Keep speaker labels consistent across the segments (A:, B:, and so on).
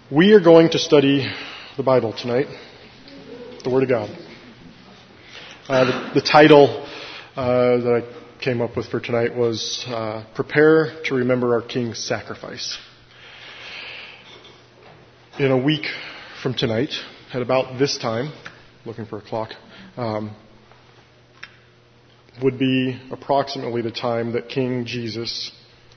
A: We are going to study the Bible tonight, the Word of God. The title that I came up with for tonight was Prepare to Remember Our King's Sacrifice. In a week from tonight, at about this time, looking for a clock, would be approximately the time that King Jesus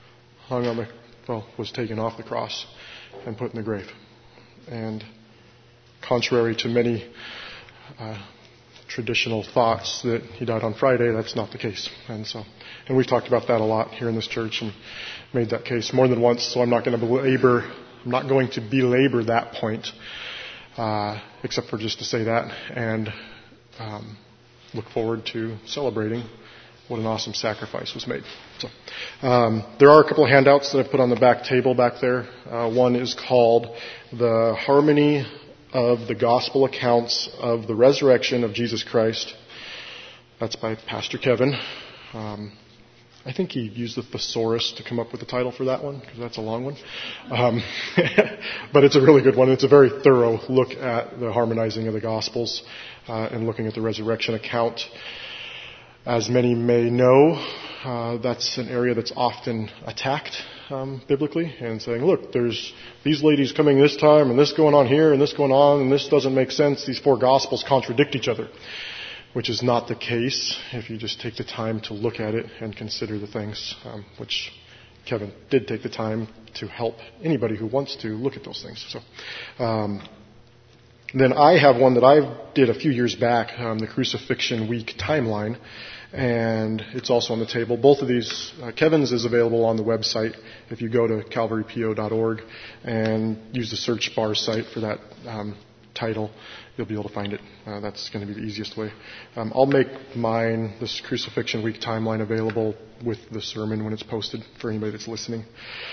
A: was taken off the cross and put in the grave. And contrary to many traditional thoughts that he died on Friday, that's not the case. And we've talked about that a lot here in this church and made that case more than once. So I'm not going to belabor that point, except for just to say that and look forward to celebrating what an awesome sacrifice was made. So, there are a couple of handouts that I've put on the back table back there. One is called The Harmony of the Gospel Accounts of the Resurrection of Jesus Christ. That's by Pastor Kevin. I think he used the thesaurus to come up with the title for that one, because that's a long one. But it's a really good one. It's a very thorough look at the harmonizing of the Gospels and looking at the resurrection account. As many may know, that's an area that's often attacked biblically, and saying, look, there's these ladies coming this time, and this going on here, and this going on, and this doesn't make sense. These four Gospels contradict each other, which is not the case if you just take the time to look at it and consider the things, which Kevin did take the time to help anybody who wants to look at those things. So, then I have one that I did a few years back, the Crucifixion Week timeline, and it's also on the table. Both of these, Kevin's is available on the website. If you go to calvarypo.org and use the search bar site for that title, you'll be able to find it. That's going to be the easiest way. I'll make mine, this Crucifixion Week timeline, available with the sermon when it's posted for anybody that's listening.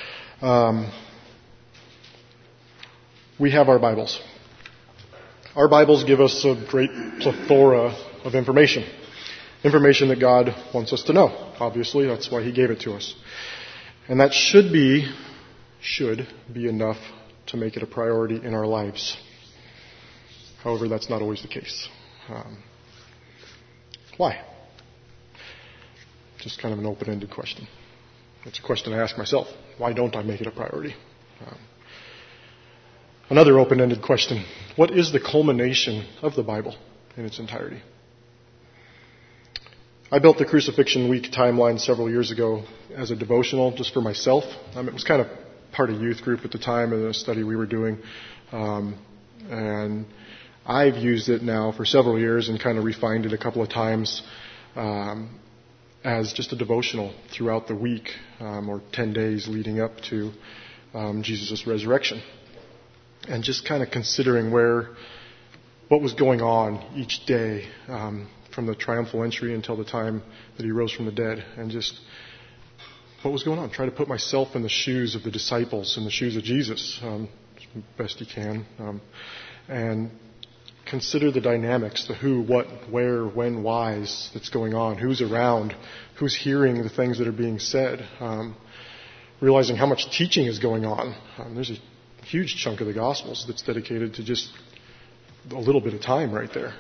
A: We have our Bibles. Our Bibles give us a great plethora of information that God wants us to know. Obviously, that's why He gave it to us. And that should be enough to make it a priority in our lives. However, that's not always the case. Why? Just kind of an open-ended question. It's a question I ask myself. Why don't I make it a priority? Another open-ended question. What is the culmination of the Bible in its entirety? I built the Crucifixion Week timeline several years ago as a devotional just for myself. It was kind of part of youth group at the time in a study we were doing. And I've used it now for several years and kind of refined it a couple of times as just a devotional throughout the week or 10 days leading up to Jesus' resurrection. And just kind of considering what was going on each day from the triumphal entry until the time that He rose from the dead, and just what was going on. Try to put myself in the shoes of the disciples, in the shoes of Jesus, as best you can, and consider the dynamics, the who, what, where, when, whys that's going on, who's around, who's hearing the things that are being said, realizing how much teaching is going on. There's a huge chunk of the Gospels that's dedicated to just a little bit of time right there.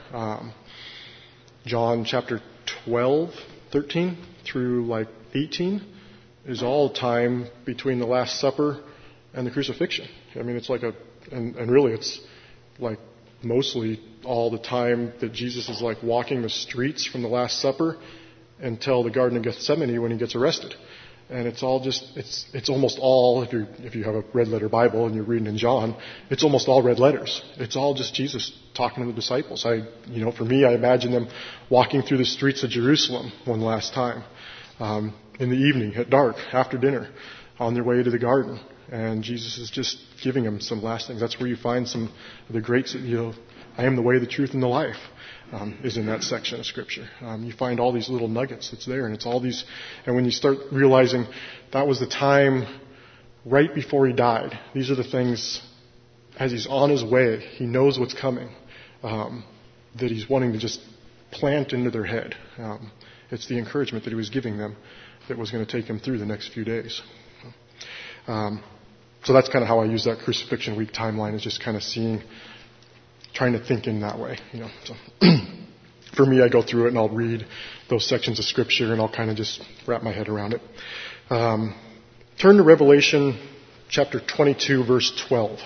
A: John chapter 12, 13 through 18 is all time between the Last Supper and the crucifixion. I mean, it's and really it's mostly all the time that Jesus is walking the streets from the Last Supper until the Garden of Gethsemane when He gets arrested. And it's all it's almost all, if you have a red letter Bible and you're reading in John, it's almost all red letters. It's all just Jesus talking to the disciples. For me, I imagine them walking through the streets of Jerusalem one last time, in the evening, at dark, after dinner, on their way to the garden. And Jesus is just giving them some last things. That's where you find some of the great, I am the way, the truth, and the life. Is in that section of Scripture. You find all these little nuggets that's there, and it's all these, and when you start realizing that was the time right before He died, these are the things, as He's on His way, He knows what's coming, that He's wanting to just plant into their head. It's the encouragement that He was giving them that was going to take them through the next few days. So that's kind of how I use that crucifixion week timeline, is just kind of trying to think in that way. So for me, I go through it and I'll read those sections of Scripture and I'll kind of just wrap my head around it. Turn to Revelation chapter 22, verse 12.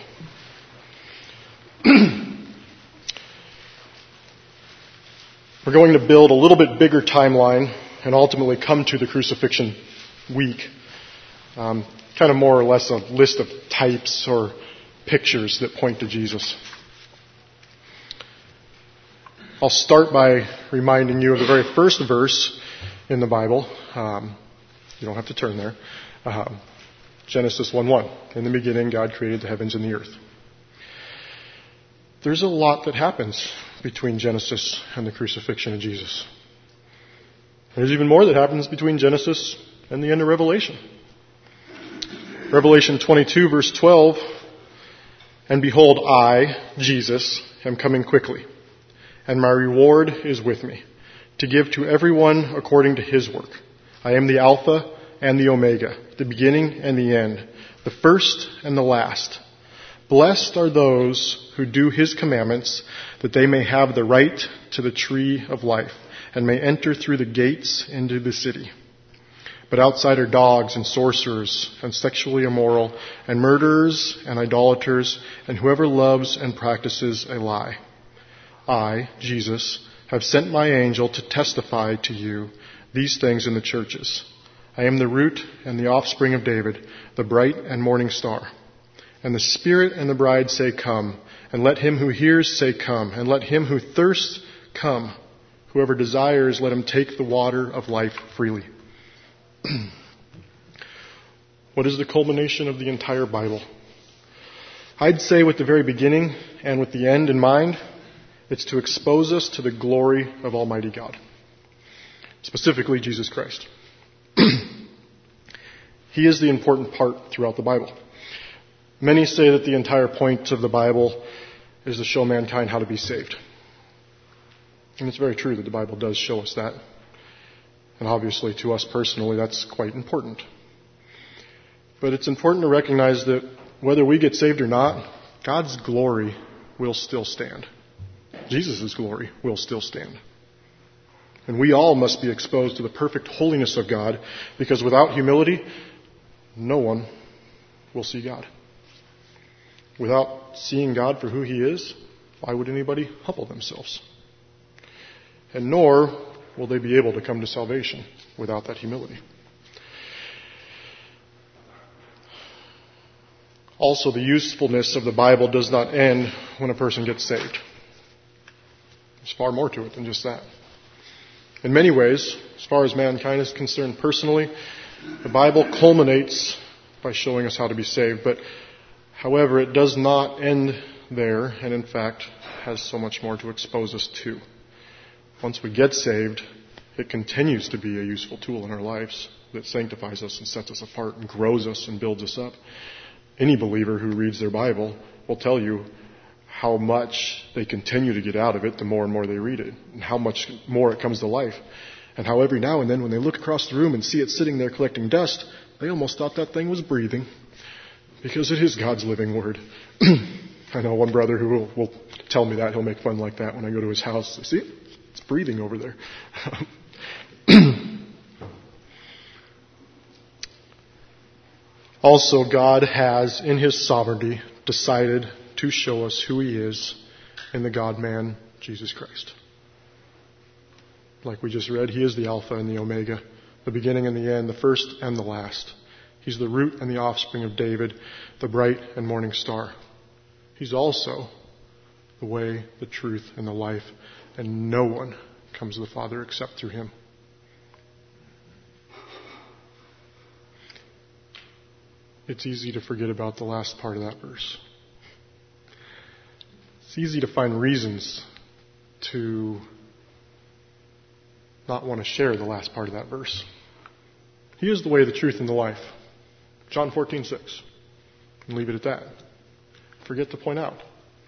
A: We're going to build a little bit bigger timeline and ultimately come to the crucifixion week. Kind of more or less a list of types or pictures that point to Jesus. I'll start by reminding you of the very first verse in the Bible. You don't have to turn there. Genesis 1:1. In the beginning, God created the heavens and the earth. There's a lot that happens between Genesis and the crucifixion of Jesus. There's even more that happens between Genesis and the end of Revelation. Revelation 22, verse 12. And behold, I, Jesus, am coming quickly, and my reward is with me, to give to everyone according to his work. I am the Alpha and the Omega, the beginning and the end, the first and the last. Blessed are those who do his commandments, that they may have the right to the tree of life, and may enter through the gates into the city. But outside are dogs and sorcerers and sexually immoral and murderers and idolaters and whoever loves and practices a lie. I, Jesus, have sent my angel to testify to you these things in the churches. I am the root and the offspring of David, the bright and morning star. And the Spirit and the bride say, come. And let him who hears say, come. And let him who thirsts come. Whoever desires, let him take the water of life freely. What is the culmination of the entire Bible? I'd say with the very beginning and with the end in mind, it's to expose us to the glory of Almighty God. Specifically, Jesus Christ. He is the important part throughout the Bible. Many say that the entire point of the Bible is to show mankind how to be saved. And it's very true that the Bible does show us that. And obviously, to us personally, that's quite important. But it's important to recognize that whether we get saved or not, God's glory will still stand. Jesus' glory will still stand. And we all must be exposed to the perfect holiness of God, because without humility, no one will see God. Without seeing God for who He is, why would anybody humble themselves? And nor will they be able to come to salvation without that humility. Also, the usefulness of the Bible does not end when a person gets saved. There's far more to it than just that. In many ways, as far as mankind is concerned personally, the Bible culminates by showing us how to be saved. But, however, it does not end there, and in fact has so much more to expose us to. Once we get saved, it continues to be a useful tool in our lives that sanctifies us and sets us apart and grows us and builds us up. Any believer who reads their Bible will tell you how much they continue to get out of it the more and more they read it, and how much more it comes to life. And how every now and then when they look across the room and see it sitting there collecting dust, they almost thought that thing was breathing, because it is God's living Word. I know one brother who will tell me that. He'll make fun like that when I go to his house. I see it? It's breathing over there. Also, God has, in His sovereignty, decided to show us who He is in the God-man, Jesus Christ. Like we just read, He is the Alpha and the Omega, the beginning and the end, the first and the last. He's the root and the offspring of David, the bright and morning star. He's also the way, the truth, and the life, and no one comes to the Father except through Him. It's easy to forget about the last part of that verse. It's easy to find reasons to not want to share the last part of that verse. He is the way, the truth, and the life. John 14:6. And leave it at that. Forget to point out.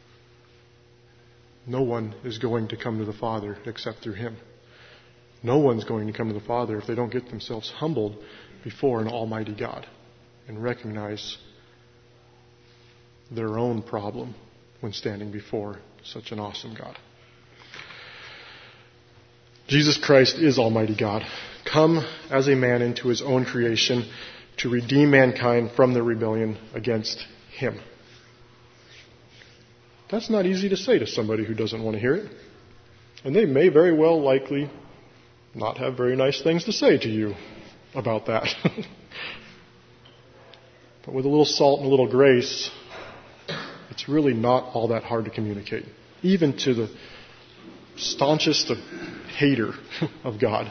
A: No one is going to come to the Father except through Him. No one's going to come to the Father if they don't get themselves humbled before an almighty God and recognize their own problem when standing before such an awesome God. Jesus Christ is Almighty God, come as a man into his own creation to redeem mankind from the rebellion against him. That's not easy to say to somebody who doesn't want to hear it. And they may very well likely not have very nice things to say to you about that. But with a little salt and a little grace, it's really not all that hard to communicate, even to the staunchest hater of God.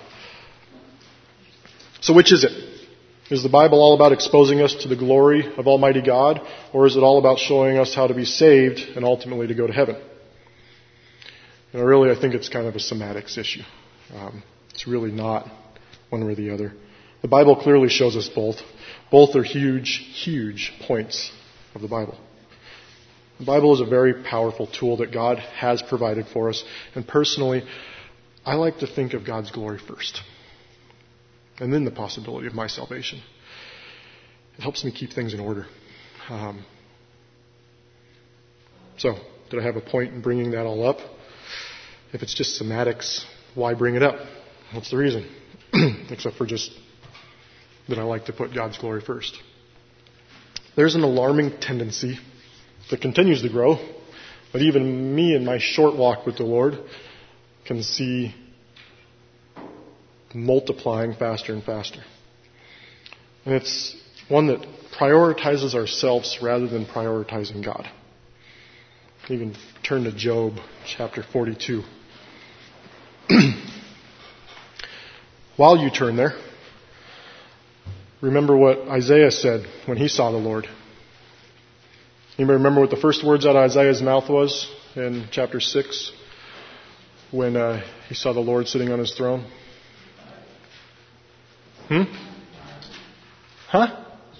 A: So which is it? Is the Bible all about exposing us to the glory of Almighty God, or is it all about showing us how to be saved and ultimately to go to heaven? Really, I think it's kind of a semantics issue. It's really not one or the other. The Bible clearly shows us both. Both are huge, huge points of the Bible. The Bible is a very powerful tool that God has provided for us. And personally, I like to think of God's glory first, and then the possibility of my salvation. It helps me keep things in order. So, did I have a point in bringing that all up? If it's just semantics, why bring it up? What's the reason? Except for just that I like to put God's glory first. There's an alarming tendency that continues to grow, but even me in my short walk with the Lord can see multiplying faster and faster. And it's one that prioritizes ourselves rather than prioritizing God. You can turn to Job chapter 42. While you turn there, remember what Isaiah said when he saw the Lord. You may remember what the first words out of Isaiah's mouth was in chapter 6 when he saw the Lord sitting on his throne. Huh?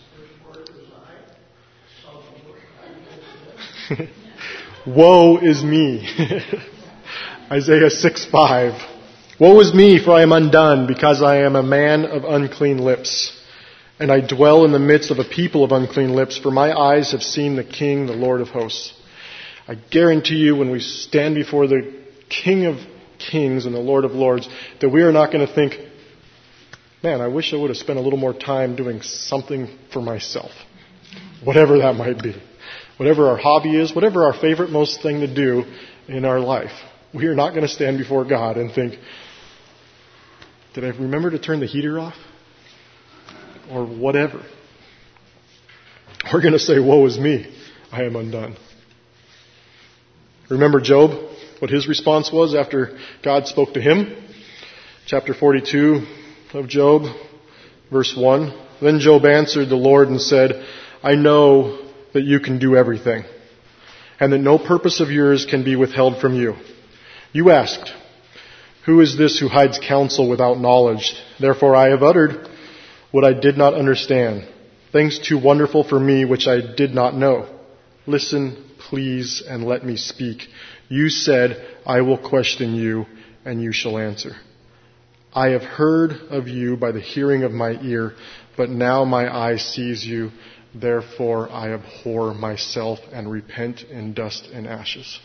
A: Woe is me. Isaiah 6:5. Woe is me, for I am undone, because I am a man of unclean lips, and I dwell in the midst of a people of unclean lips, for my eyes have seen the King, the Lord of hosts. I guarantee you, when we stand before the King of Kings and the Lord of Lords, that we are not going to think, man, I wish I would have spent a little more time doing something for myself. Whatever that might be. Whatever our hobby is, whatever our favorite most thing to do in our life. We are not going to stand before God and think, did I remember to turn the heater off? Or whatever. We're going to say, woe is me, I am undone. Remember Job, what his response was after God spoke to him? Chapter 42 of Job, verse 1. Then Job answered the Lord and said, I know that you can do everything, and that no purpose of yours can be withheld from you. You asked, who is this who hides counsel without knowledge? Therefore I have uttered what I did not understand, things too wonderful for me which I did not know. Listen, please, and let me speak. You said, I will question you, and you shall answer. I have heard of you by the hearing of my ear, but now my eye sees you. Therefore I abhor myself and repent in dust and ashes.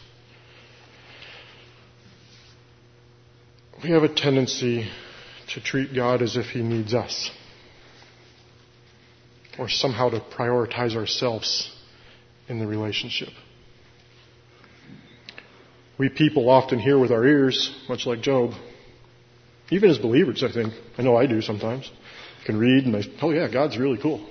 A: We have a tendency to treat God as if He needs us, or somehow to prioritize ourselves in the relationship. We people often hear with our ears, much like Job. Even as believers, I think. I know I do sometimes. I can read and oh yeah, God's really cool.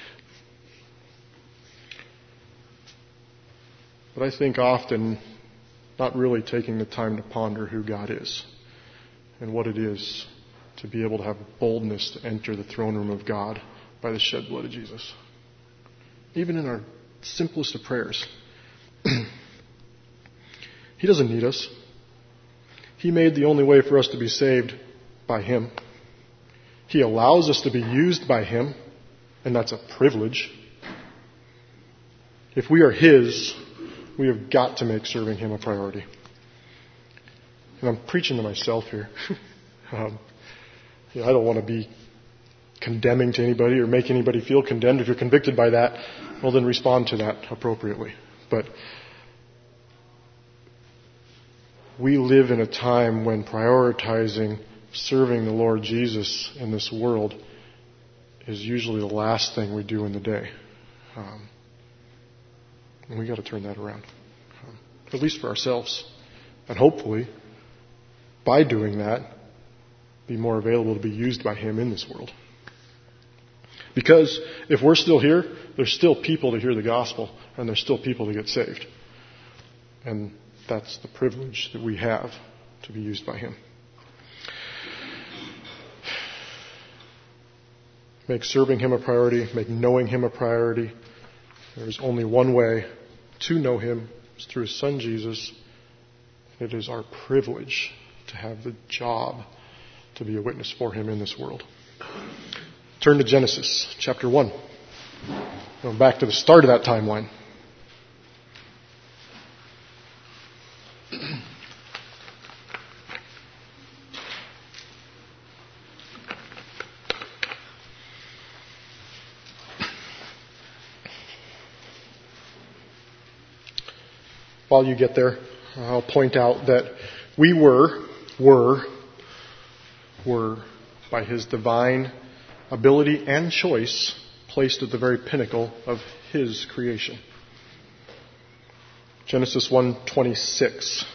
A: But I think often not really taking the time to ponder who God is and what it is to be able to have boldness to enter the throne room of God by the shed blood of Jesus. Even in our simplest of prayers. He doesn't need us. He made the only way for us to be saved by Him. He allows us to be used by Him, and that's a privilege. If we are His, we have got to make serving Him a priority. And I'm preaching to myself here. I don't want to be condemning to anybody or make anybody feel condemned. If you're convicted by that, well, then respond to that appropriately. But we live in a time when prioritizing serving the Lord Jesus in this world is usually the last thing we do in the day. And we got to turn that around, at least for ourselves. And hopefully, by doing that, be more available to be used by Him in this world. Because if we're still here, there's still people to hear the gospel, and there's still people to get saved. And that's the privilege that we have to be used by Him. Make serving Him a priority. Make knowing Him a priority. There's only one way to know Him. It's through His Son, Jesus. It is our privilege to have the job to be a witness for Him in this world. Turn to Genesis chapter 1. Going back to the start of that timeline. While you get there, I'll point out that we were by His divine ability and choice placed at the very pinnacle of His creation. Genesis 1:26.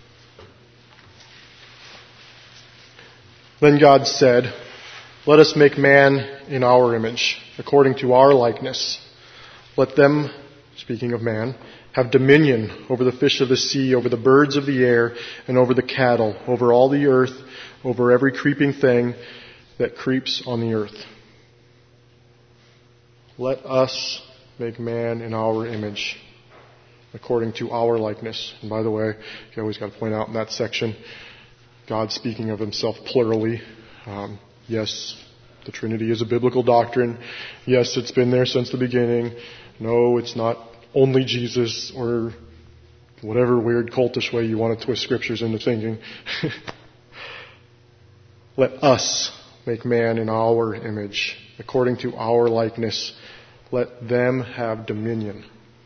A: Then God said, "Let us make man in our image, according to our likeness. Let them," speaking of man, "have dominion over the fish of the sea, over the birds of the air, and over the cattle, over all the earth, over every creeping thing that creeps on the earth." Let us make man in our image, according to our likeness. And by the way, you always got to point out in that section, God speaking of Himself plurally. Yes, the Trinity is a biblical doctrine. Yes, it's been there since the beginning. No, it's not only Jesus or whatever weird cultish way you want to twist scriptures into thinking. Let us make man in our image, according to our likeness. Let them have dominion.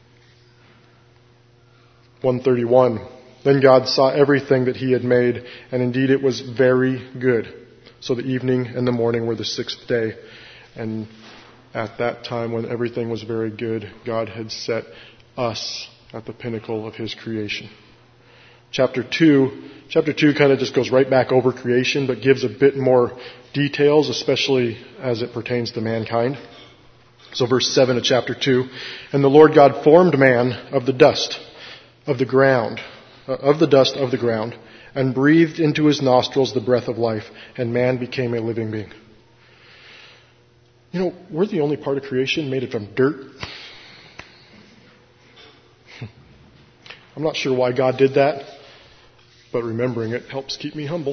A: 131. Then God saw everything that He had made, and indeed it was very good. So the evening and the morning were the sixth day. And at that time when everything was very good, God had set us at the pinnacle of His creation. Chapter 2 kind of just goes right back over creation, but gives a bit more details, especially as it pertains to mankind. So verse 7 of chapter 2, "And the Lord God formed man of the dust of the ground, and breathed into his nostrils the breath of life, and man became a living being." You know, we're the only part of creation made from dirt. I'm not sure why God did that, but remembering it helps keep me humble.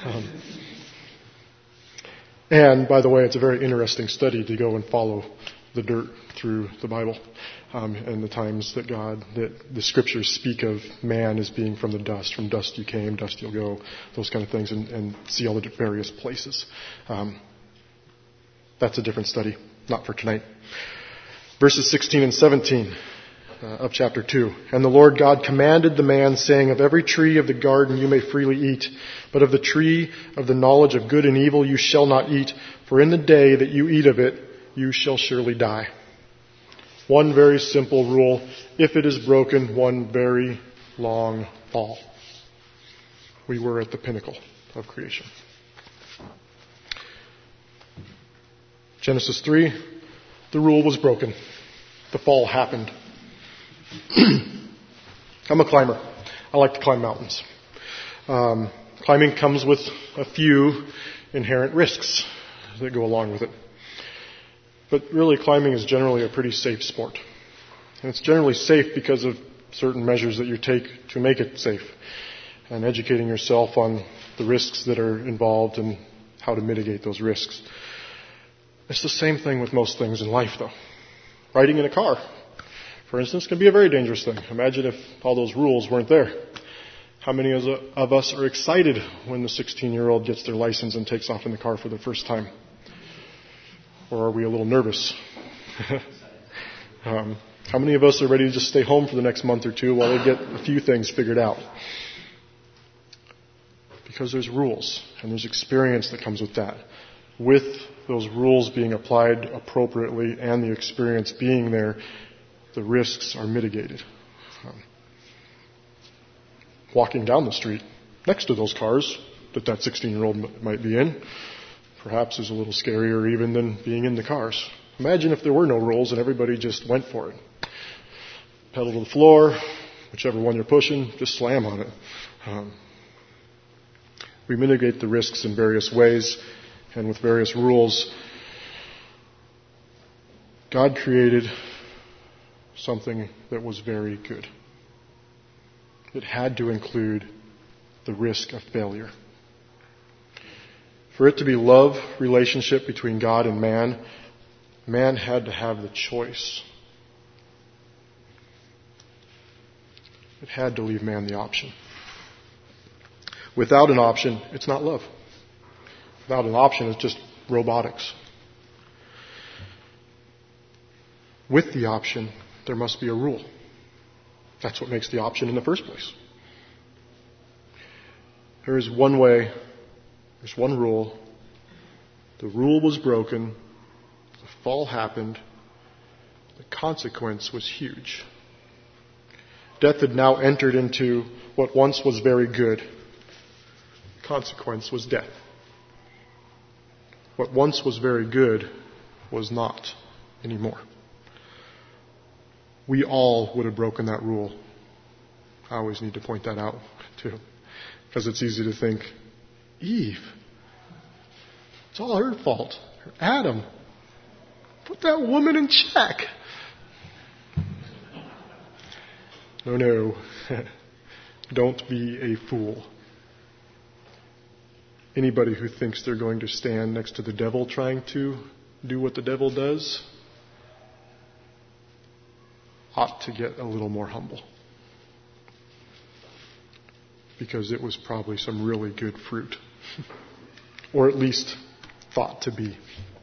A: And by the way, it's a very interesting study to go and follow the dirt through the Bible, and the times that the scriptures speak of man as being from the dust. From dust you came, dust you'll go, those kind of things, and see all the various places. That's a different study, not for tonight. Verses 16 and 17 of chapter 2. "And the Lord God commanded the man, saying, Of every tree of the garden you may freely eat, but of the tree of the knowledge of good and evil you shall not eat, for in the day that you eat of it, you shall surely die." One very simple rule. If it is broken, one very long fall. We were at the pinnacle of creation. Genesis 3, the rule was broken. The fall happened. I'm a climber. I like to climb mountains. Climbing comes with a few inherent risks that go along with it. But really, climbing is generally a pretty safe sport. And it's generally safe because of certain measures that you take to make it safe, and educating yourself on the risks that are involved and how to mitigate those risks. It's the same thing with most things in life, though. Riding in a car, for instance, can be a very dangerous thing. Imagine if all those rules weren't there. How many of us are excited when the 16-year-old gets their license and takes off in the car for the first time? Or are we a little nervous? How many of us are ready to just stay home for the next month or two while they get a few things figured out? Because there's rules and there's experience that comes with that. With those rules being applied appropriately and the experience being there, the risks are mitigated. Walking down the street next to those cars that 16-year-old might be in perhaps is a little scarier even than being in the cars. Imagine if there were no rules and everybody just went for it. Pedal to the floor, whichever one you're pushing, just slam on it. We mitigate the risks in various ways and with various rules. God created something that was very good. It had to include the risk of failure. For it to be love relationship between God and man, man had to have the choice. It had to leave man the option. Without an option, it's not love. Without an option, it's just robotics. With the option, there must be a rule. That's what makes the option in the first place. There is one way, there's one rule. The rule was broken. The fall happened. The consequence was huge. Death had now entered into what once was very good. The consequence was death. What once was very good was not anymore. We all would have broken that rule. I always need to point that out too, because it's easy to think, Eve, it's all her fault. Adam, put that woman in check. No. Don't be a fool. Anybody who thinks they're going to stand next to the devil trying to do what the devil does ought to get a little more humble. Because it was probably some really good fruit. Or at least thought to be.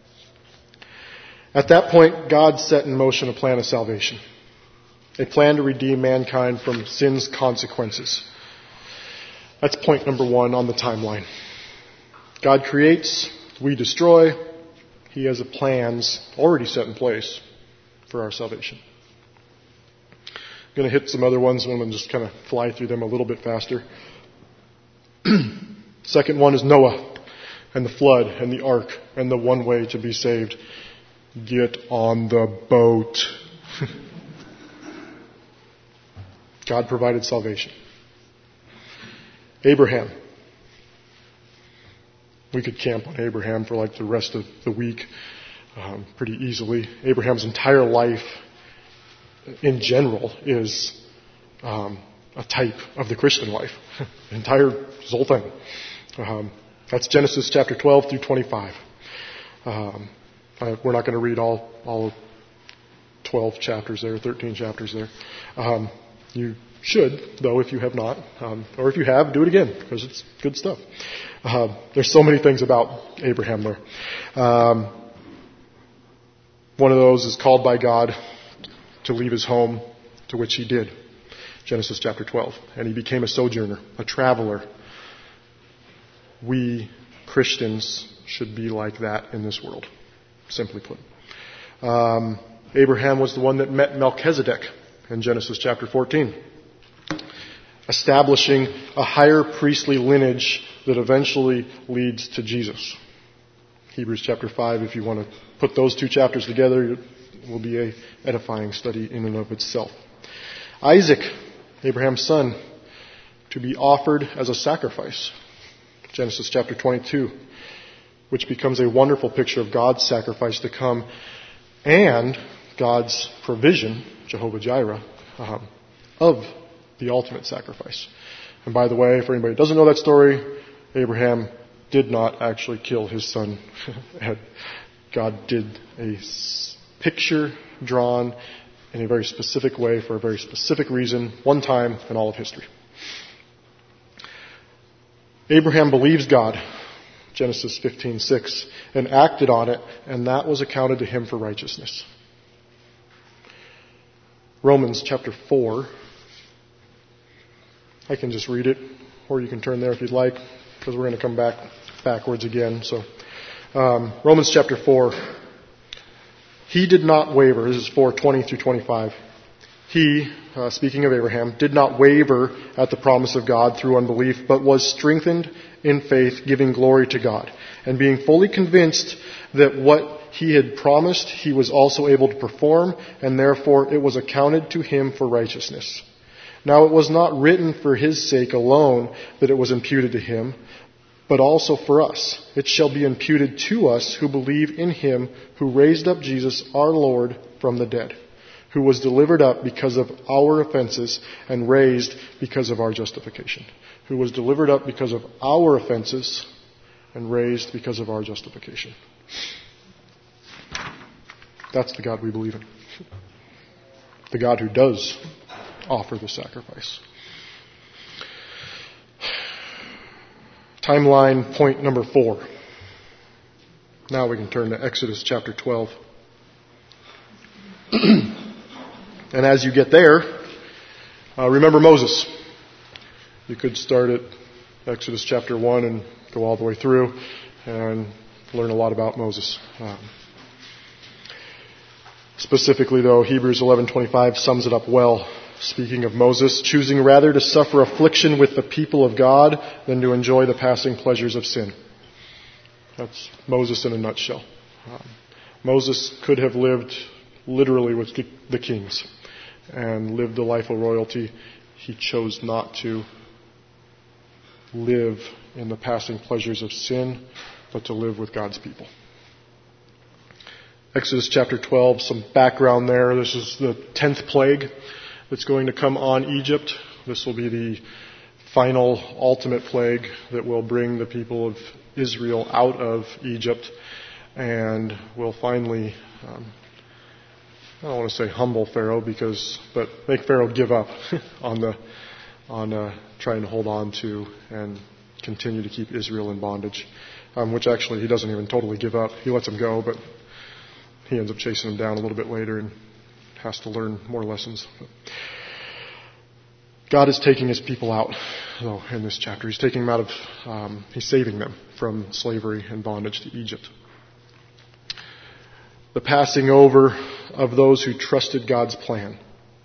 A: At that point, God set in motion a plan of salvation. A plan to redeem mankind from sin's consequences. That's point number 1 on the timeline. God creates, we destroy. He has plans already set in place for our salvation. I'm going to hit some other ones. I'm going to just kind of fly through them a little bit faster. Second one is Noah and the flood and the ark and the one way to be saved. Get on the boat. God provided salvation. Abraham. We could camp on Abraham for like the rest of the week pretty easily. Abraham's entire life in general is a type of the Christian life. His whole thing. That's Genesis chapter 12 through 25. We're not going to read all 12 chapters there, 13 chapters there. You should, though, if you have not. Or if you have, do it again, because it's good stuff. There's so many things about Abraham there. One of those is called by God to leave his home, to which he did. Genesis chapter 12. And he became a sojourner, a traveler. We Christians should be like that in this world, simply put. Abraham was the one that met Melchizedek in Genesis chapter 14, establishing a higher priestly lineage that eventually leads to Jesus. Hebrews chapter 5, if you want to put those two chapters together, it will be an edifying study in and of itself. Isaac, Abraham's son, to be offered as a sacrifice. Genesis chapter 22, which becomes a wonderful picture of God's sacrifice to come and God's provision, Jehovah Jireh, of the ultimate sacrifice. And by the way, for anybody who doesn't know that story, Abraham did not actually kill his son. God did a picture drawn in a very specific way for a very specific reason, one time in all of history. Abraham believes God, Genesis 15:6, and acted on it, and that was accounted to him for righteousness. Romans chapter 4. I can just read it, or you can turn there if you'd like, because we're going to come backwards again. So, Romans chapter 4. He did not waver. This is 4:20 through 25. He, speaking of Abraham, did not waver at the promise of God through unbelief, but was strengthened in faith, giving glory to God, and being fully convinced that what he had promised he was also able to perform, and therefore it was accounted to him for righteousness. Now it was not written for his sake alone that it was imputed to him, but also for us. It shall be imputed to us who believe in him who raised up Jesus our Lord from the dead, who was delivered up because of our offenses and raised because of our justification. Who was delivered up because of our offenses and raised because of our justification. That's the God we believe in. The God who does offer the sacrifice. Timeline point number 4. Now we can turn to Exodus chapter 12. And as you get there, remember Moses. You could start at Exodus chapter 1 and go all the way through and learn a lot about Moses. Specifically, though, Hebrews 11:25 sums it up well. Speaking of Moses, choosing rather to suffer affliction with the people of God than to enjoy the passing pleasures of sin. That's Moses in a nutshell. Moses could have lived literally with the kings and lived a life of royalty. He chose not to live in the passing pleasures of sin, but to live with God's people. Exodus chapter 12, some background there. This is the 10th plague that's going to come on Egypt. This will be the final, ultimate plague that will bring the people of Israel out of Egypt and will finally, I don't want to say humble Pharaoh, but make Pharaoh give up on trying to hold on to and continue to keep Israel in bondage, which actually he doesn't even totally give up. He lets them go, but he ends up chasing them down a little bit later and has to learn more lessons. God is taking his people out, though, in this chapter. He's taking them out of, he's saving them from slavery and bondage to Egypt. The passing over of those who trusted God's plan,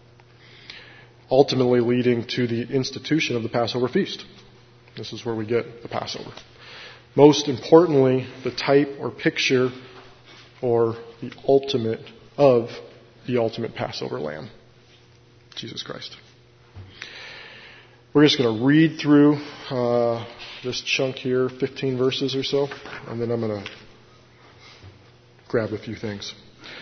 A: ultimately leading to the institution of the Passover feast. This is where we get the Passover. Most importantly, the type or picture or the ultimate of the ultimate Passover lamb, Jesus Christ. We're just going to read through this chunk here, 15 verses or so, and then I'm going to grab a few things.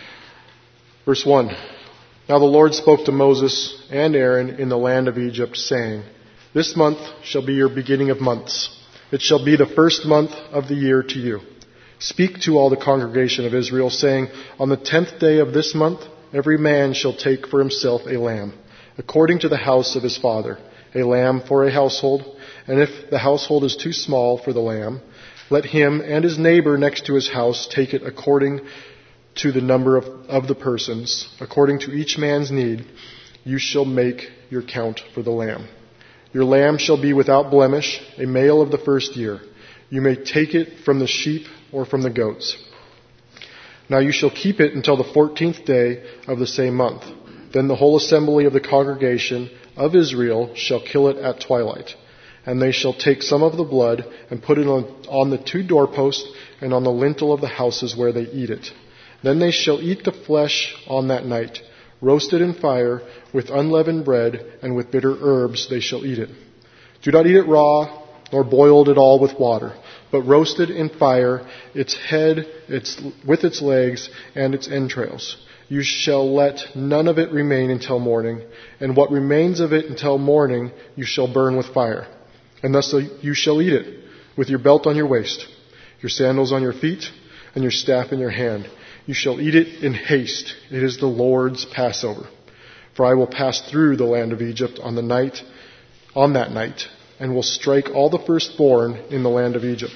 A: Verse 1. Now the Lord spoke to Moses and Aaron in the land of Egypt, saying, This month shall be your beginning of months. It shall be the first month of the year to you. Speak to all the congregation of Israel, saying, On the 10th day of this month, every man shall take for himself a lamb, according to the house of his father, a lamb for a household. And if the household is too small for the lamb, let him and his neighbor next to his house take it according to the number of the persons. According to each man's need, you shall make your count for the lamb. Your lamb shall be without blemish, a male of the first year. You may take it from the sheep or from the goats. Now you shall keep it until the 14th day of the same month. Then the whole assembly of the congregation of Israel shall kill it at twilight. And they shall take some of the blood and put it on the 2 doorposts and on the lintel of the houses where they eat it. Then they shall eat the flesh on that night, roasted in fire, with unleavened bread, and with bitter herbs they shall eat it. Do not eat it raw, nor boiled at all with water, but roasted in fire, its head, with its legs, and its entrails. You shall let none of it remain until morning, and what remains of it until morning you shall burn with fire. And thus you shall eat it, with your belt on your waist, your sandals on your feet, and your staff in your hand. You shall eat it in haste. It is the Lord's Passover. For I will pass through the land of Egypt on that night, and will strike all the firstborn in the land of Egypt,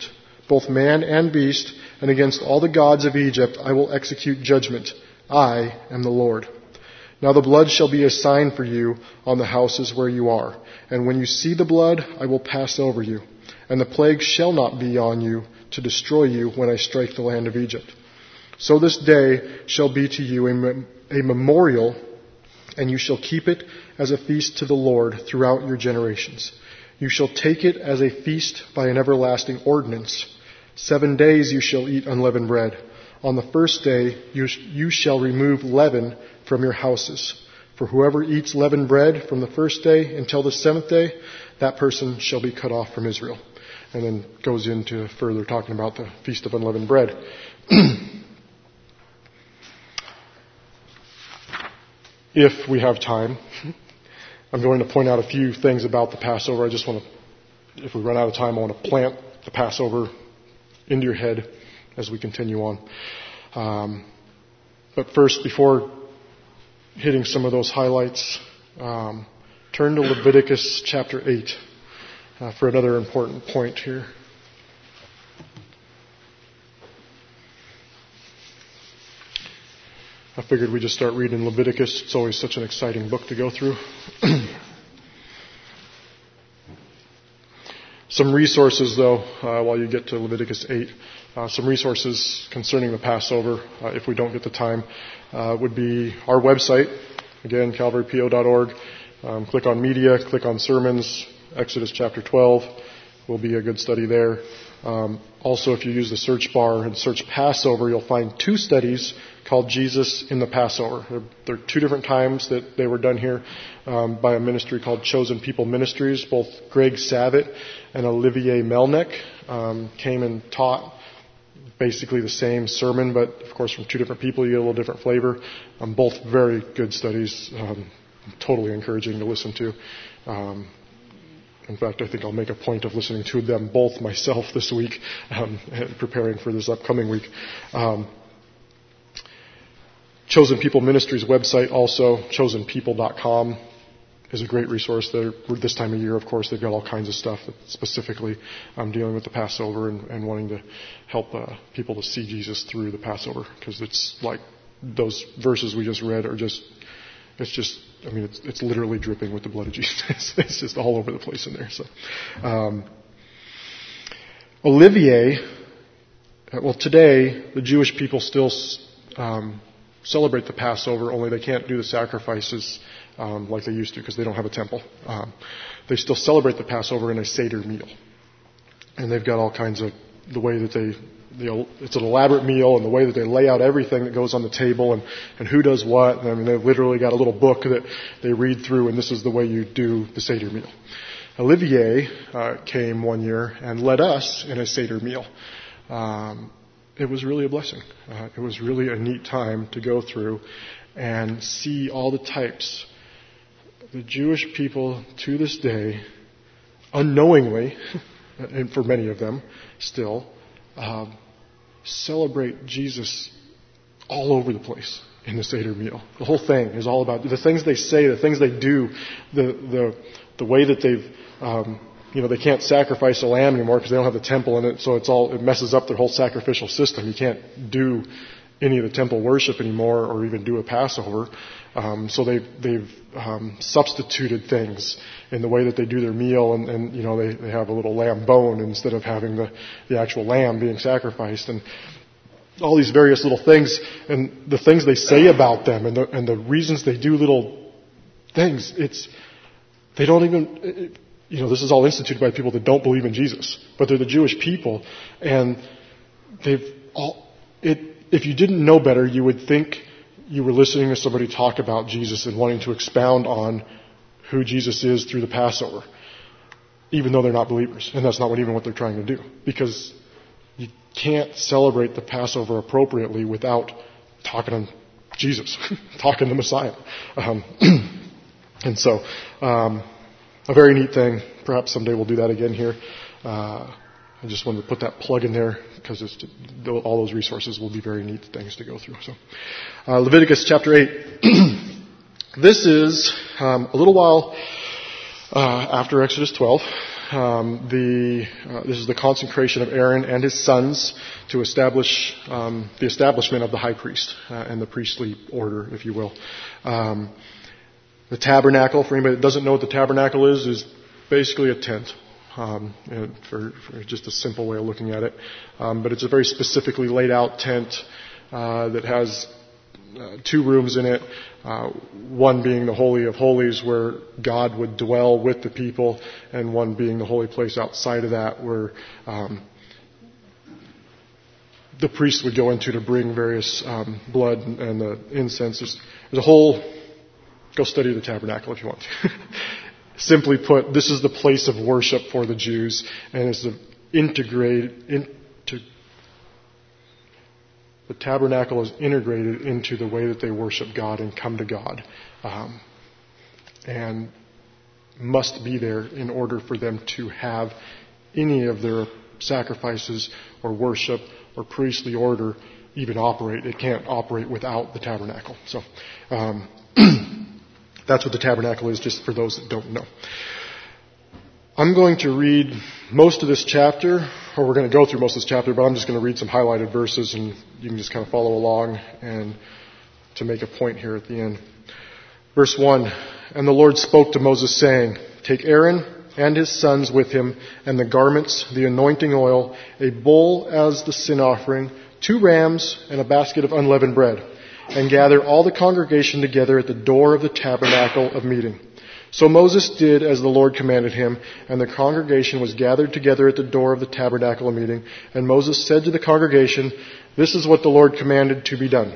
A: both man and beast, and against all the gods of Egypt I will execute judgment. I am the Lord. Now the blood shall be a sign for you on the houses where you are. And when you see the blood, I will pass over you. And the plague shall not be on you to destroy you when I strike the land of Egypt. So this day shall be to you a memorial, and you shall keep it as a feast to the Lord throughout your generations. You shall take it as a feast by an everlasting ordinance. 7 days you shall eat unleavened bread. On the first day you shall remove leaven from your houses. For whoever eats leavened bread from the first day until the 7th day, that person shall be cut off from Israel. And then goes into further talking about the Feast of Unleavened Bread. If we have time, I'm going to point out a few things about the Passover. I just want to, if we run out of time, I want to plant the Passover into your head as we continue on. But first, before hitting some of those highlights, turn to Leviticus chapter 8 for another important point here. I figured we'd just start reading Leviticus. It's always such an exciting book to go through. Some resources, though, while you get to Leviticus 8, some resources concerning the Passover, if we don't get the time, would be our website, again, calvarypo.org. Click on media, click on sermons, Exodus chapter 12 will be a good study there. Also, if you use the search bar and search Passover, you'll find 2 studies called Jesus in the Passover. There are 2 different times that they were done here by a ministry called Chosen People Ministries. Both Greg Savitt and Olivier Melnick came and taught basically the same sermon, but of course from 2 different people you get a little different flavor. Both very good studies, totally encouraging to listen to. In fact, I think I'll make a point of listening to them both myself this week, preparing for this upcoming week. Chosen People Ministries website also, chosenpeople.com, is a great resource. There, this time of year, of course, they've got all kinds of stuff that specifically dealing with the Passover and wanting to help people to see Jesus through the Passover, because it's like those verses we just read are just, it's literally dripping with the blood of Jesus. It's just all over the place in there. So, Olivier, today the Jewish people still celebrate the Passover, only they can't do the sacrifices like they used to because they don't have a temple. They still celebrate the Passover in a Seder meal. And they've got all kinds of, the way that it's an elaborate meal, and the way that they lay out everything that goes on the table and who does what. I mean, they've literally got a little book that they read through, and this is the way you do the Seder meal. Olivier came one year and led us in a Seder meal. It was really a blessing. It was really a neat time to go through and see all the types. The Jewish people to this day, unknowingly, and for many of them still, celebrate Jesus all over the place in the Seder meal. The whole thing is all about the things they say, the things they do, the way that they've, they can't sacrifice a lamb anymore because they don't have the temple in it, so it messes up their whole sacrificial system. You can't do any of the temple worship anymore or even do a Passover. So they've substituted things in the way that they do their meal, and they have a little lamb bone instead of having the actual lamb being sacrificed, and all these various little things, and the things they say about them, and the reasons they do little things. They don't even. This is all instituted by people that don't believe in Jesus, but they're the Jewish people, and if you didn't know better, you would think you were listening to somebody talk about Jesus and wanting to expound on who Jesus is through the Passover, even though they're not believers. And that's not what they're trying to do, because you can't celebrate the Passover appropriately without talking on Jesus, talking to Messiah. And so, a very neat thing. Perhaps someday we'll do that again here. I just wanted to put that plug in there because all those resources will be very neat things to go through. So, Leviticus chapter 8. This is a little while after Exodus 12. This is the consecration of Aaron and his sons to establish the establishment of the high priest and the priestly order, if you will. The tabernacle, for anybody that doesn't know what the tabernacle is basically a tent. For just a simple way of looking at it. But it's a very specifically laid out tent that has 2 rooms in it, one being the Holy of Holies where God would dwell with the people, and one being the holy place outside of that where the priest would go into to bring various blood and the incense. There's a whole... Go study the tabernacle if you want to. Simply put, this is the place of worship for the Jews, and it's the tabernacle is integrated into the way that they worship God and come to God, and must be there in order for them to have any of their sacrifices or worship or priestly order even operate. It can't operate without the tabernacle. So that's what the tabernacle is, just for those that don't know. I'm going to read most of this chapter, or we're going to go through most of this chapter, but I'm just going to read some highlighted verses, and you can just kind of follow along and to make a point here at the end. Verse 1, "And the Lord spoke to Moses, saying, Take Aaron and his sons with him, and the garments, the anointing oil, a bull as the sin offering, 2 rams, and a basket of unleavened bread, and gather all the congregation together at the door of the tabernacle of meeting. So Moses did as the Lord commanded him, and the congregation was gathered together at the door of the tabernacle of meeting. And Moses said to the congregation, This is what the Lord commanded to be done."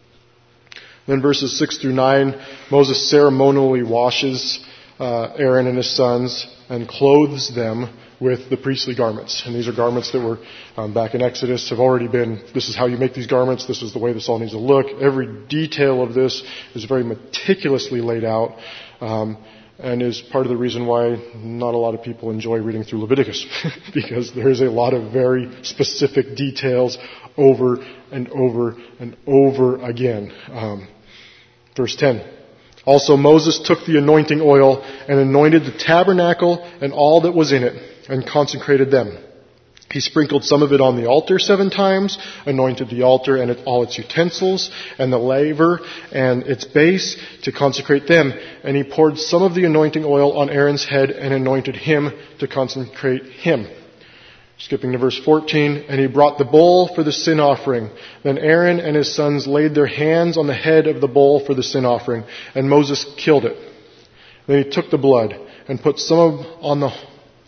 A: Then verses 6 through 9, Moses ceremonially washes Aaron and his sons and clothes them with the priestly garments. And these are garments that were, back in Exodus, have already been, this is how you make these garments, this is the way this all needs to look. Every detail of this is very meticulously laid out, and is part of the reason why not a lot of people enjoy reading through Leviticus, because there's a lot of very specific details over and over and over again. Verse 10. "Also Moses took the anointing oil and anointed the tabernacle and all that was in it, and consecrated them. He sprinkled some of it on the altar 7 times, anointed the altar and all its utensils, and the laver and its base to consecrate them. And he poured some of the anointing oil on Aaron's head and anointed him to consecrate him." Skipping to verse 14, "And he brought the bull for the sin offering. Then Aaron and his sons laid their hands on the head of the bull for the sin offering, and Moses killed it. Then he took the blood and put some on the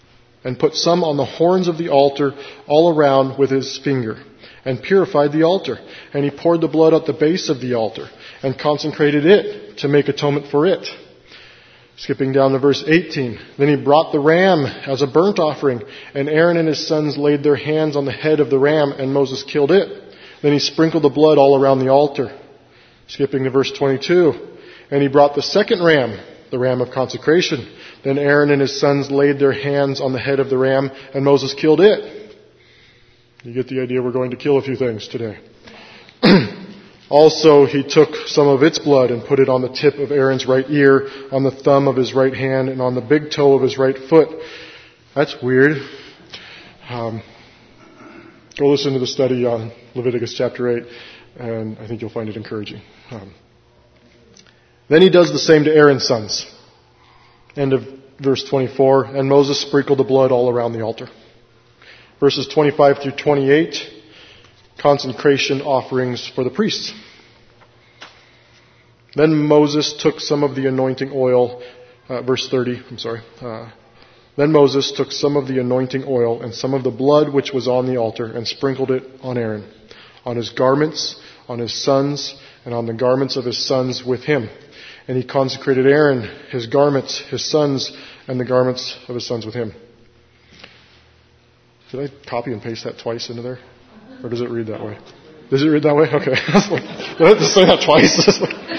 A: horns of the altar all around with his finger, and purified the altar. And he poured the blood at the base of the altar, and consecrated it to make atonement for it." Skipping down to verse 18, "Then he brought the ram as a burnt offering, and Aaron and his sons laid their hands on the head of the ram, and Moses killed it. Then he sprinkled the blood all around the altar." Skipping to verse 22, "And he brought the second ram, the ram of consecration. Then Aaron and his sons laid their hands on the head of the ram, and Moses killed it." You get the idea, we're going to kill a few things today. "Also he took some of its blood and put it on the tip of Aaron's right ear, on the thumb of his right hand, and on the big toe of his right foot." That's weird. Go listen to the study on Leviticus chapter 8, and I think you'll find it encouraging. Then he does the same to Aaron's sons. End of verse 24, "And Moses sprinkled the blood all around the altar." Verses 25 through 28, consecration offerings for the priests. "Then Moses took some of the anointing oil," verse 30, "Then Moses took some of the anointing oil and some of the blood which was on the altar, and sprinkled it on Aaron, on his garments, on his sons, and on the garments of his sons with him. And he consecrated Aaron, his garments, his sons, and the garments of his sons with him." Did I copy and paste that twice into there? Or does it read that way? Does it read that way? Okay. I was like, did I have to say that twice?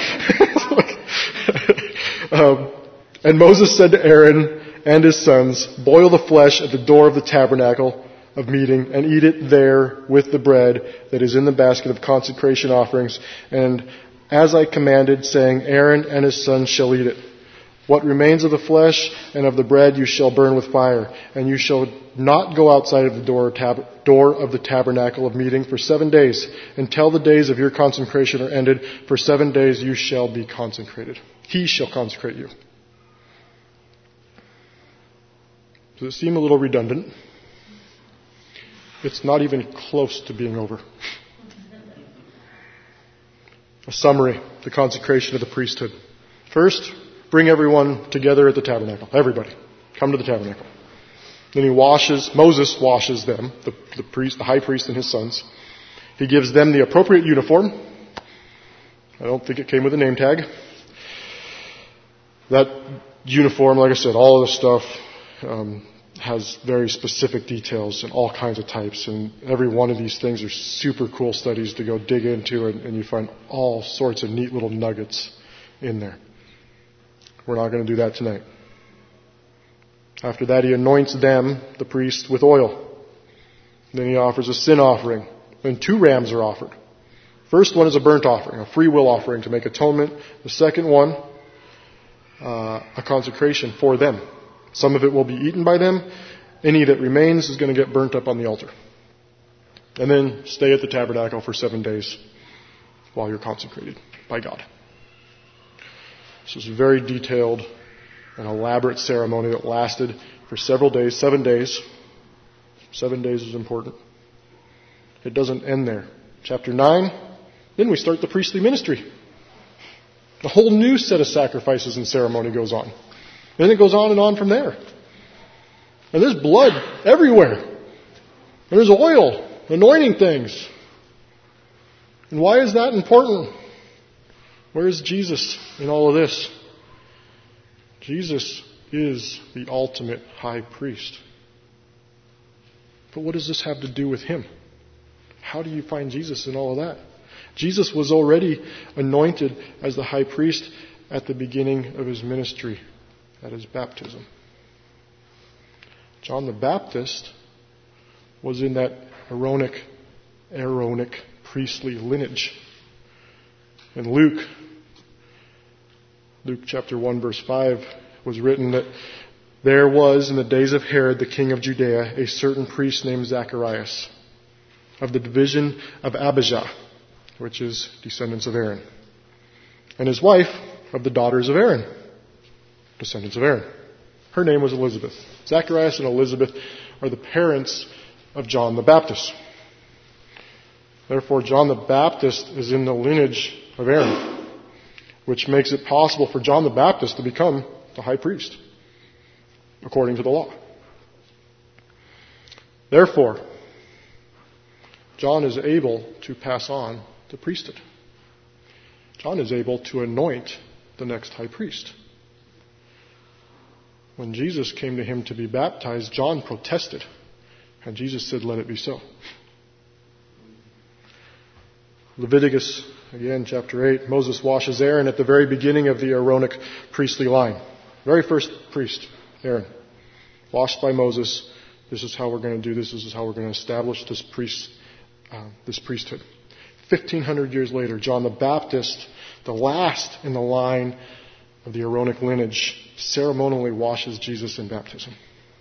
A: "And Moses said to Aaron and his sons, Boil the flesh at the door of the tabernacle of meeting, and eat it there with the bread that is in the basket of consecration offerings, and as I commanded, saying, Aaron and his sons shall eat it. What remains of the flesh and of the bread you shall burn with fire, and you shall not go outside of the door of the tabernacle of meeting for 7 days, until the days of your consecration are ended. For 7 days you shall be consecrated. He shall consecrate you. Does it seem a little redundant? It's not even close to being over. A summary, the consecration of the priesthood. First, bring everyone together at the tabernacle. Everybody, come to the tabernacle. Then Moses washes them, the high priest and his sons. He gives them the appropriate uniform. I don't think it came with a name tag. That uniform, like I said, all of the stuff has very specific details and all kinds of types. And every one of these things are super cool studies to go dig into, and you find all sorts of neat little nuggets in there. We're not going to do that tonight. After that, he anoints them, the priest, with oil. Then he offers a sin offering. Then 2 rams are offered. First one is a burnt offering, a free will offering to make atonement. The second one, a consecration for them. Some of it will be eaten by them. Any that remains is going to get burnt up on the altar. And then stay at the tabernacle for 7 days while you're consecrated by God. This was a very detailed and elaborate ceremony that lasted for several days, 7 days. 7 days is important. It doesn't end there. Chapter 9, then we start the priestly ministry. A whole new set of sacrifices and ceremony goes on. Then it goes on and on from there. And there's blood everywhere. And there's oil, anointing things. And why is that important? Where is Jesus in all of this? Jesus is the ultimate high priest. But what does this have to do with him? How do you find Jesus in all of that? Jesus was already anointed as the high priest at the beginning of his ministry, at his baptism. John the Baptist was in that Aaronic priestly lineage. In Luke chapter 1 verse 5 was written that there was in the days of Herod the king of Judea a certain priest named Zacharias of the division of Abijah, which is descendants of Aaron, and his wife of the daughters of Aaron, descendants of Aaron. Her name was Elizabeth. Zacharias and Elizabeth are the parents of John the Baptist. Therefore, John the Baptist is in the lineage of Aaron, which makes it possible for John the Baptist to become the high priest, according to the law. Therefore, John is able to pass on the priesthood. John is able to anoint the next high priest. When Jesus came to him to be baptized, John protested, and Jesus said, "Let it be so." Leviticus, again, chapter 8, Moses washes Aaron at the very beginning of the Aaronic priestly line. Very first priest, Aaron, washed by Moses. This is how we're going to do this. This is how we're going to establish this priesthood. 1,500 years later, John the Baptist, the last in the line of the Aaronic lineage, ceremonially washes Jesus in baptism.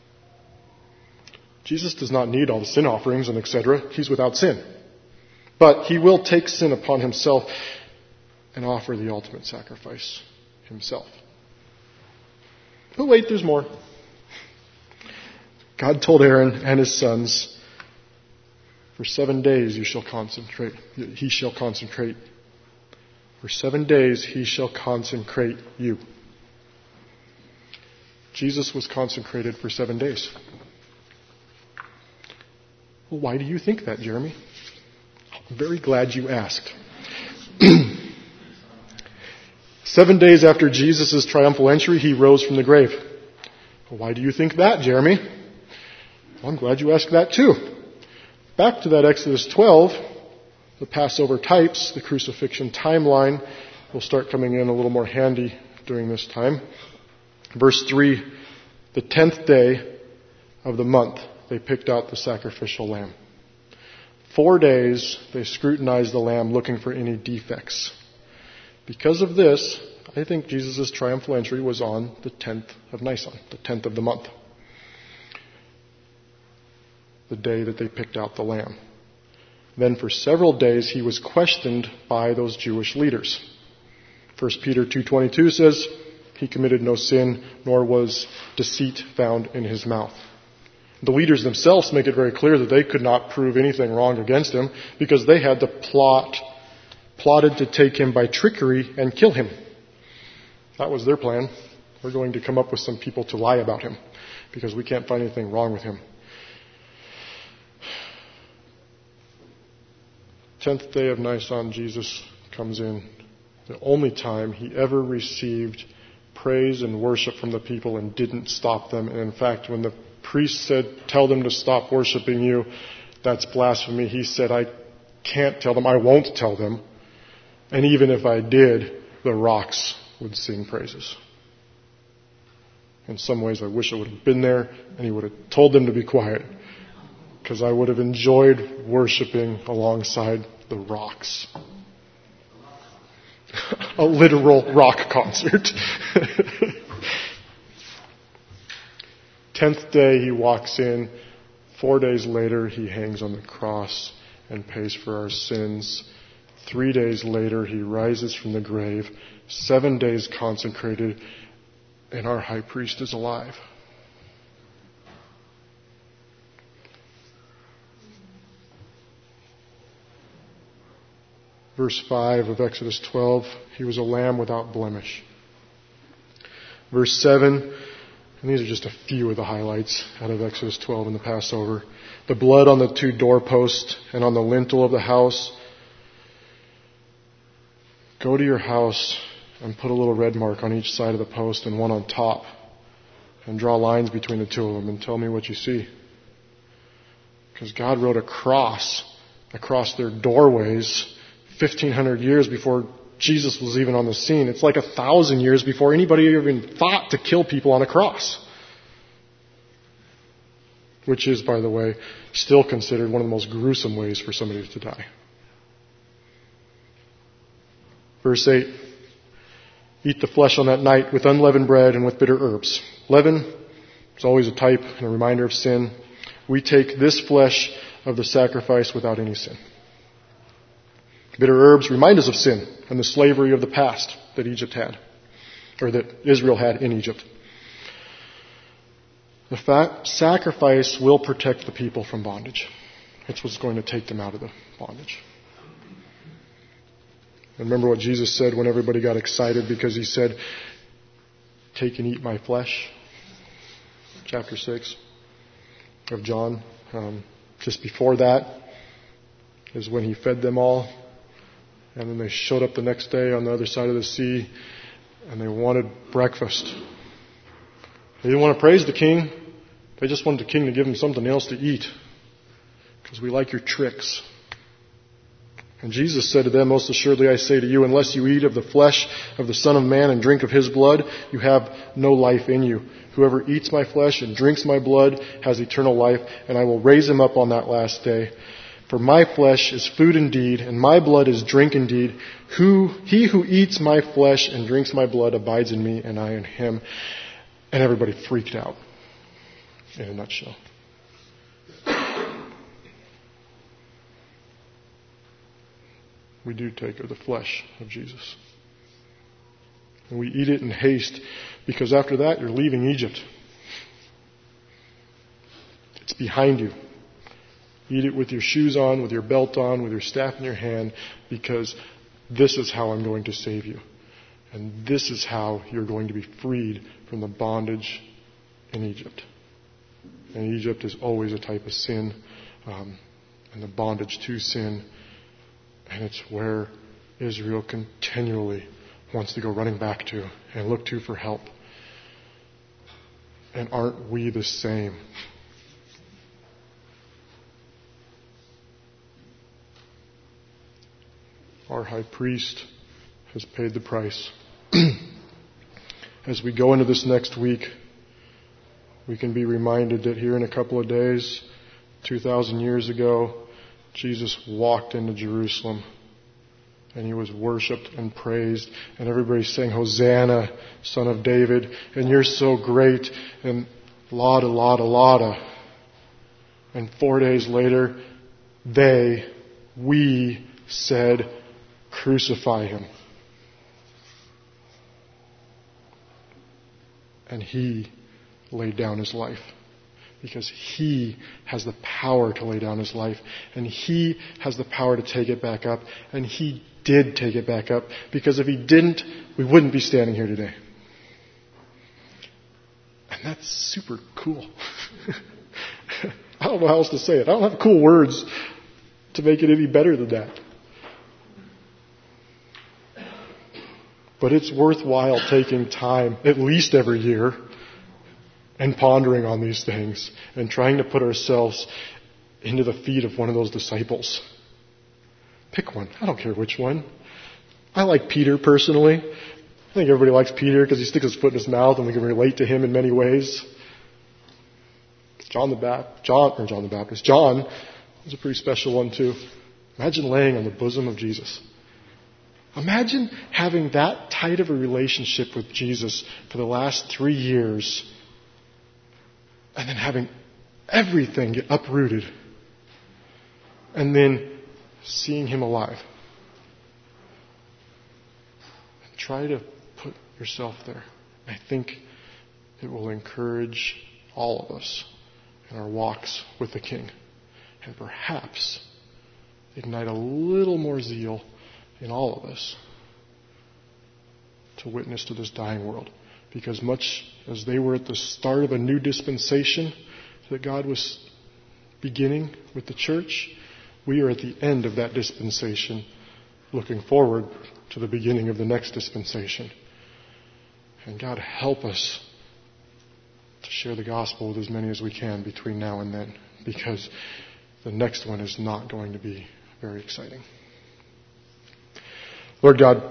A: Jesus does not need all the sin offerings and etc. He's without sin. But he will take sin upon himself and offer the ultimate sacrifice himself. But wait, there's more. God told Aaron and his sons, for 7 days you shall consecrate. He shall consecrate. For 7 days he shall consecrate you. Jesus was consecrated for 7 days. Well, why do you think that, Jeremy? I'm very glad you asked. 7 days after Jesus' triumphal entry, he rose from the grave. Well, why do you think that, Jeremy? Well, I'm glad you asked that too. Back to that Exodus 12, the Passover types, the crucifixion timeline will start coming in a little more handy during this time. Verse 3, the 10th day of the month, they picked out the sacrificial lamb. 4 days, they scrutinized the lamb looking for any defects. Because of this, I think Jesus' triumphal entry was on the 10th of Nisan, the 10th of the month, the day that they picked out the lamb. Then for several days he was questioned by those Jewish leaders. 1 Peter 2:22 says, he committed no sin, nor was deceit found in his mouth. The leaders themselves make it very clear that they could not prove anything wrong against him because they had plotted to take him by trickery and kill him. That was their plan. We're going to come up with some people to lie about him because we can't find anything wrong with him. 10th day of Nisan, Jesus comes in. The only time he ever received praise and worship from the people and didn't stop them. And in fact, when the priest said, tell them to stop worshiping you, that's blasphemy. He said, I can't tell them. I won't tell them. And even if I did, the rocks would sing praises. In some ways, I wish I would have been there and he would have told them to be quiet, because I would have enjoyed worshiping alongside the rocks. A literal rock concert. 10th day he walks in. 4 days later he hangs on the cross and pays for our sins. 3 days later he rises from the grave. 7 days consecrated, and our high priest is alive. Verse 5 of Exodus 12, he was a lamb without blemish. Verse 7, and these are just a few of the highlights out of Exodus 12 in the Passover. The blood on the 2 doorposts and on the lintel of the house. Go to your house and put a little red mark on each side of the post and one on top, and draw lines between the 2 of them and tell me what you see. Because God wrote a cross across their doorways 1,500 years before Jesus was even on the scene. It's like 1,000 years before anybody even thought to kill people on a cross. Which is, by the way, still considered one of the most gruesome ways for somebody to die. Verse 8, eat the flesh on that night with unleavened bread and with bitter herbs. Leaven is always a type and a reminder of sin. We take this flesh of the sacrifice without any sin. Bitter herbs remind us of sin and the slavery of the past that Egypt had, or that Israel had in Egypt. The sacrifice will protect the people from bondage. It's what's going to take them out of the bondage. And remember what Jesus said when everybody got excited because he said, take and eat my flesh. Chapter 6 of John. Just before that is when he fed them all. And then they showed up the next day on the other side of the sea and they wanted breakfast. They didn't want to praise the king. They just wanted the king to give them something else to eat. Because we like your tricks. And Jesus said to them, most assuredly I say to you, unless you eat of the flesh of the Son of Man and drink of his blood, you have no life in you. Whoever eats my flesh and drinks my blood has eternal life, and I will raise him up on that last day. For my flesh is food indeed, and my blood is drink indeed. He who eats my flesh and drinks my blood abides in me, and I in him. And everybody freaked out, in a nutshell. We do take of the flesh of Jesus. And we eat it in haste, because after that you're leaving Egypt. It's behind you. Eat it with your shoes on, with your belt on, with your staff in your hand, because this is how I'm going to save you. And this is how you're going to be freed from the bondage in Egypt. And Egypt is always a type of sin, and the bondage to sin. And it's where Israel continually wants to go running back to and look to for help. And aren't we the same? Our high priest has paid the price. As we go into this next week, we can be reminded that here in a couple of days, 2,000 years ago, Jesus walked into Jerusalem And he was worshipped and praised. And everybody sang, Hosanna, Son of David. And you're so great. And Lada, Lada, Lada. And 4 days later, we said, crucify him. And he laid down his life. Because he has the power to lay down his life. And he has the power to take it back up. And he did take it back up. Because if he didn't, we wouldn't be standing here today. And that's super cool. I don't know how else to say it. I don't have cool words to make it any better than that. But it's worthwhile taking time, at least every year, and pondering on these things and trying to put ourselves into the feet of one of those disciples. Pick one. I don't care which one. I like Peter personally. I think everybody likes Peter because he sticks his foot in his mouth and we can relate to him in many ways. John was a pretty special one too. Imagine laying on the bosom of Jesus. Imagine having that tight of a relationship with Jesus for the last 3 years and then having everything get uprooted and then seeing him alive. And try to put yourself there. I think it will encourage all of us in our walks with the King. And perhaps ignite a little more zeal in all of us to witness to this dying world. Because much as they were at the start of a new dispensation that God was beginning with the church, we are at the end of that dispensation, looking forward to the beginning of the next dispensation. And God help us to share the gospel with as many as we can between now and then, because the next one is not going to be very exciting. Lord God,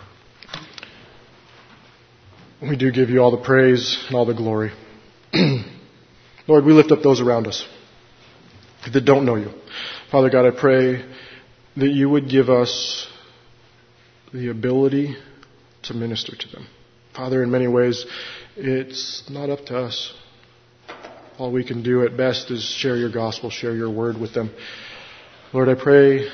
A: we do give you all the praise and all the glory. Lord, we lift up those around us that don't know you. Father God, I pray that you would give us the ability to minister to them. Father, in many ways, it's not up to us. All we can do at best is share your gospel, share your word with them. Lord, I pray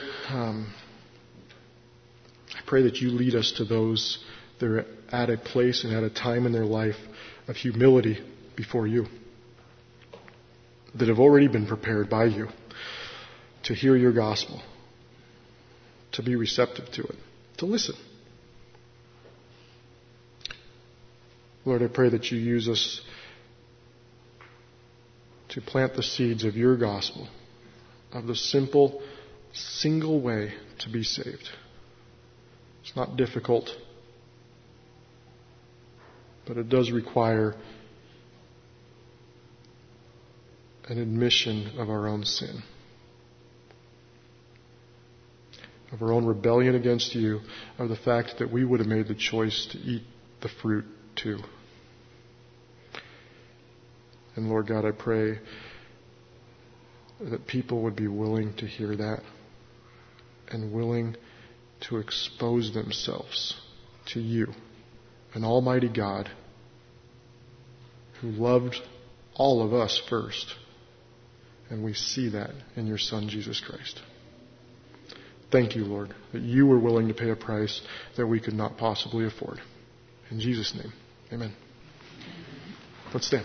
A: that you lead us to those that are at a place and at a time in their life of humility before you, that have already been prepared by you to hear your gospel, to be receptive to it, to listen. Lord, I pray that you use us to plant the seeds of your gospel, of the simple, single way to be saved. It's not difficult, but it does require an admission of our own sin, of our own rebellion against you, of the fact that we would have made the choice to eat the fruit too. And Lord God, I pray that people would be willing to hear that and willing to expose themselves to you, an almighty God who loved all of us first. And we see that in your Son, Jesus Christ. Thank you, Lord, that you were willing to pay a price that we could not possibly afford. In Jesus' name, amen. Let's stand.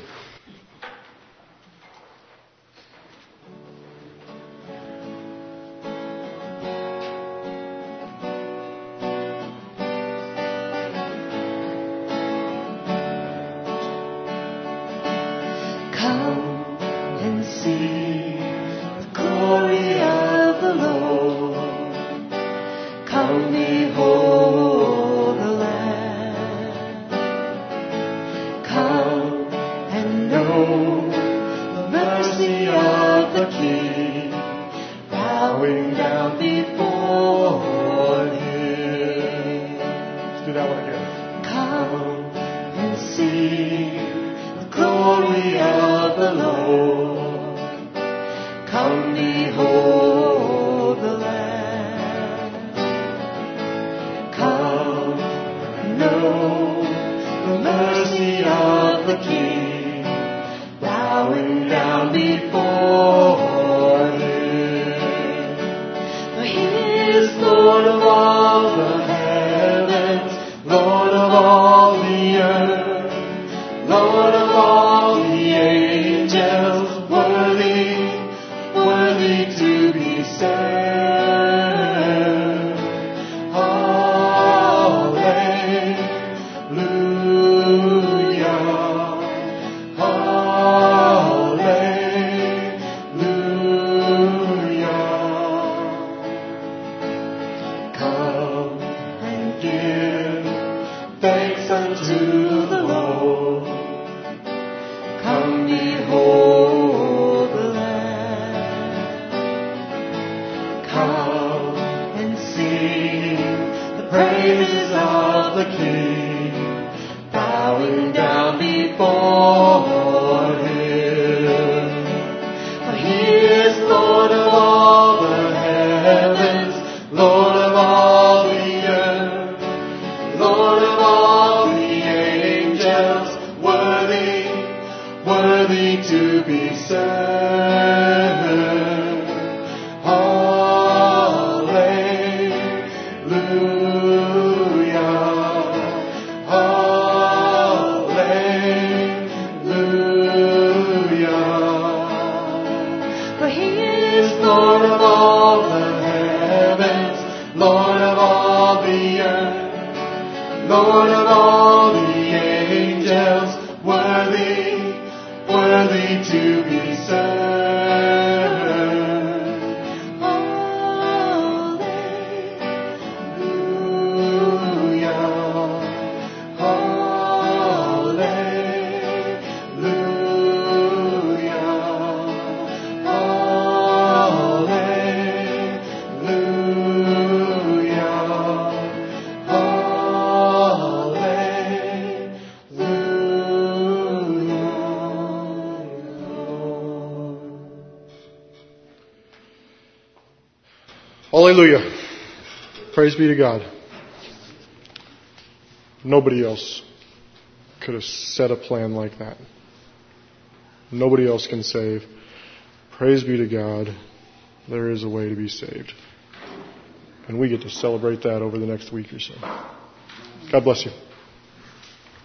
B: down before Him. For He is Lord of all the heavens, Lord of all the earth, Lord of all the angels, worthy, worthy to be served.
A: Hallelujah. Praise be to God. Nobody else could have set a plan like that. Nobody else can save. Praise be to God. There is a way to be saved. And we get to celebrate that over the next week or so. God bless you.